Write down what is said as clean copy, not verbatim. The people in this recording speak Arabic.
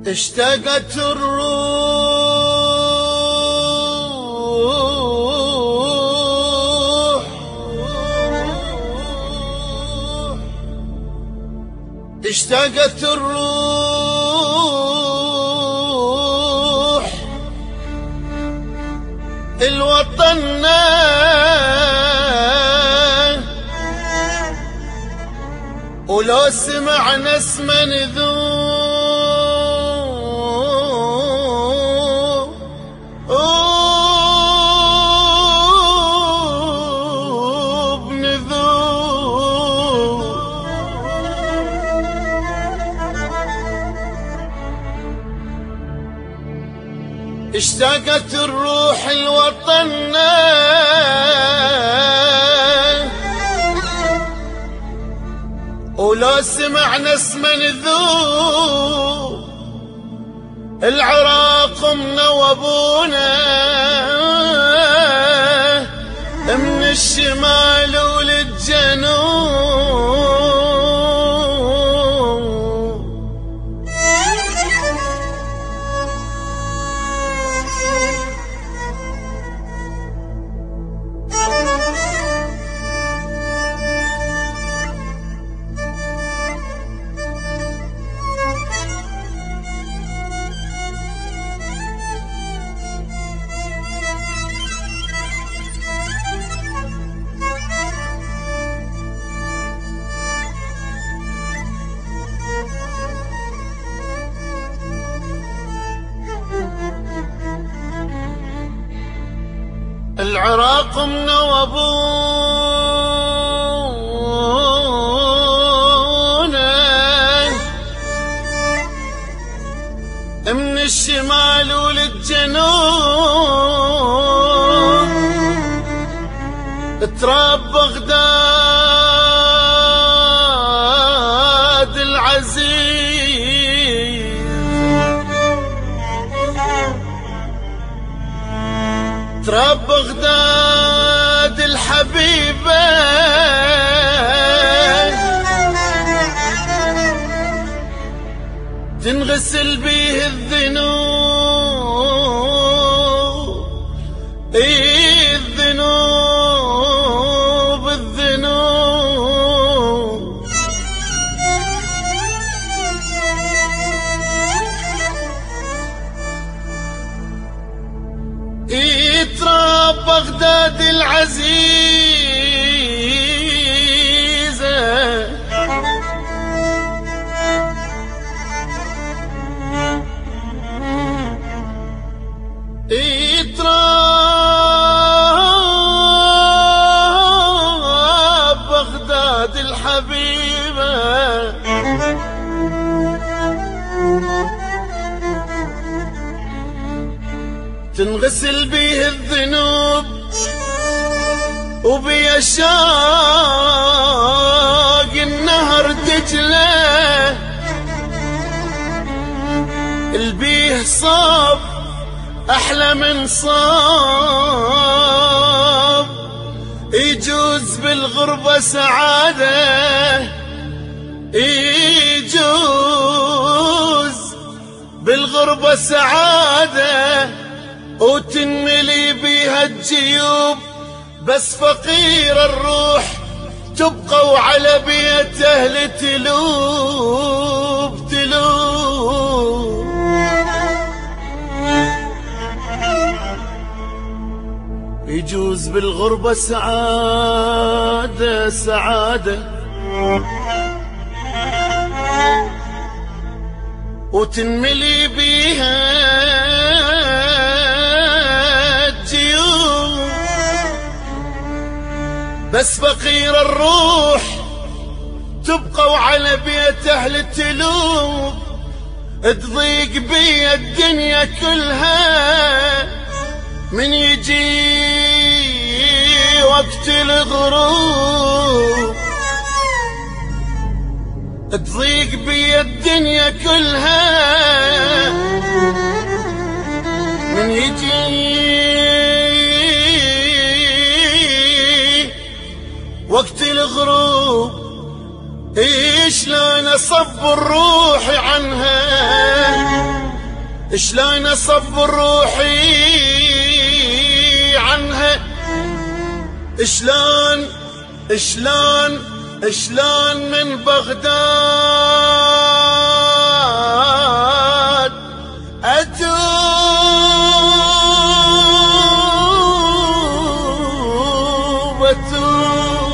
اشتقت الروح اشتقت الروح الوطننا ولو سمعنا اسم نذوب اشتقت الروح الوطننا ولو سمعنا اسم نذوب العراق منوبونا من الشمال وللجنوب العراق منوبونا من الشمال وللجنوب تراب بغداد العزيز تراب بغداد الحبيبة تنغسل بيه الذنوب الذنوب تراب بغداد العزيزة تراب بغداد الحبيبة تنغسل بيه الذنوب وبيا شاق النهر دجله البيه صاب احلى من صاب يجوز بالغربة سعادة يجوز بالغربة سعادة وتنملي بيها الجيوب بس فقير الروح تبقى وعلى بيت اهل تلوب يجوز بالغربة سعادة وتنملي بيها الجيوب بس فقير الروح تبقى وعلى بيت اهل التلوب تضيق بي الدنيا كلها من يجي وقت الغروب تضيق بي الدنيا كلها من يجي وقت الغروب شلون اصبر روحي عنها شلون اصبر روحي عنها، شلون من بغداد اتوب